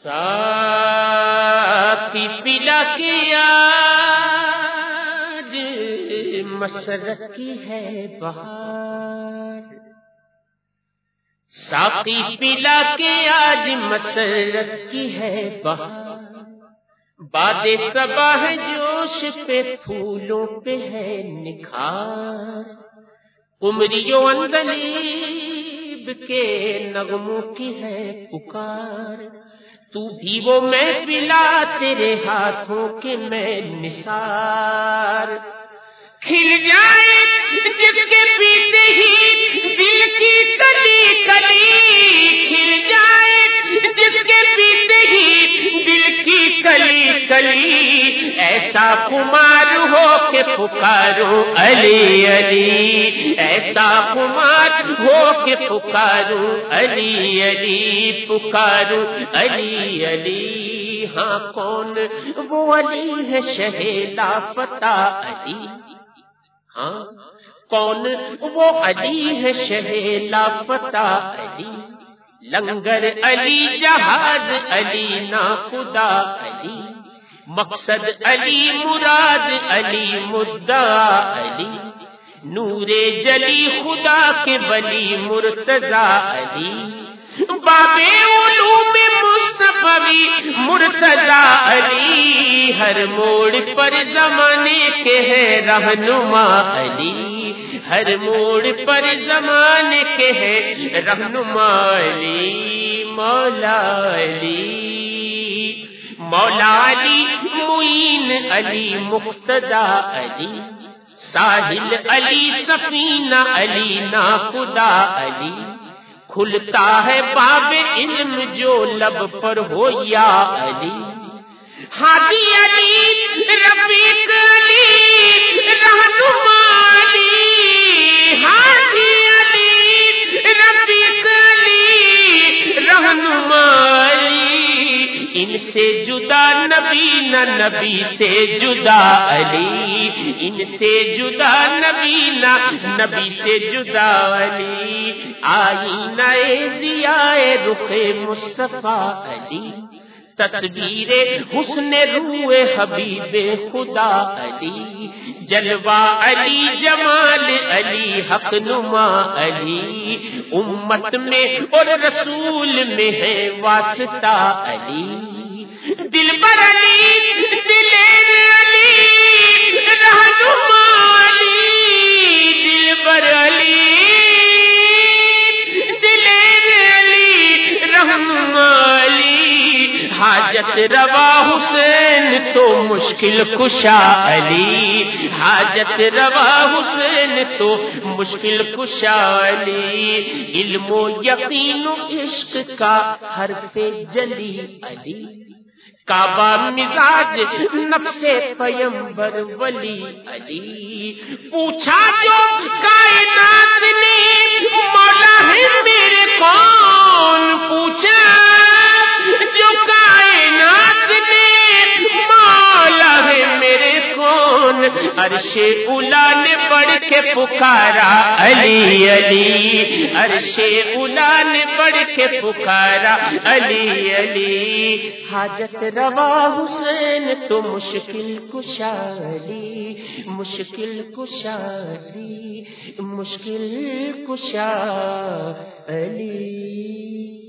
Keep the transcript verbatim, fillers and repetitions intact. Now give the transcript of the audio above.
ساقی پلا کے آج مسرت کی ہے بہار، ساقی پلا کے آج مسرت کی ہے بہار، باد صبا ہے جوش پہ پھولوں پہ ہے نکھار، قمریوں عندلیب کے نغموں کی ہے پکار، تو بھی وہ میں پلا تیرے ہاتھوں کے میں نثار، کھل جائے جس کے پیتے ہی دل کی کلی کلی، کھل جائے جس کے پیتے ہی دل کی کلی کلی، ایسا خمار ہو کے پکارو علی علی، ایسا خمار ہو کے پکارو علی علی، پکارو علی علی۔ ہاں کون وہ علی ہے شہ لافتہ علی، ہاں کون وہ علی ہے شہ لافتہ علی، لنگر علی جہاد علی ناخدا علی، مقصد علی مراد علی مدعا علی، نور جلی خدا کے ولی مرتضی علی، باب علوم مصطفی مرتضی علی، ہر موڑ پر زمانے کے ہے رہنما علی، ہر موڑ پر زمانے کے ہے رہنما علی، مولا علی، مولا علی معین علی مقتدی علی، ساحل علی سفینہ علی ناخدا علی، کھلتا ہے باب علم جو لب پر ہو یا علی، ہادی علی رفیق علی رہنما علی، ہادی علی رفیق علی رہنما علی، ان سے جدا نبی نہ نبی سے جدا علی، ان سے جدا نبی نہ نبی سے جدا علی، آئینہ ضیاء رخ مصطفیٰ علی، تصویر حسن روح حبیب خدا علی، جلوہ علی جمال علی حق نما علی، امت میں اور رسول میں ہے واسطہ علی، دلبر علی دلیر علی رہنما علی، دلبر علی دلیر علی رہنما علی، حاجت روا حسین تو مشکل کشا علی، حاجت روا حسین تو مشکل کشا علی، علم و یقین و عشق کا حرف جلی علی، کعبہ مزاج نفس پیمبر ولی علی، پوچھا جو کائنات نے مولا ہے میرے کون، پوچھا جو کائنات نے مولا ہے میرے کون، عرش اولا نے بڑھ کے پکارا علی علی، عرش اولا نے بڑھ کے پکارا علی علی، حاجت روا حسین تو مشکل کشا علی، مشکل کشا علی، مشکل کشا علی۔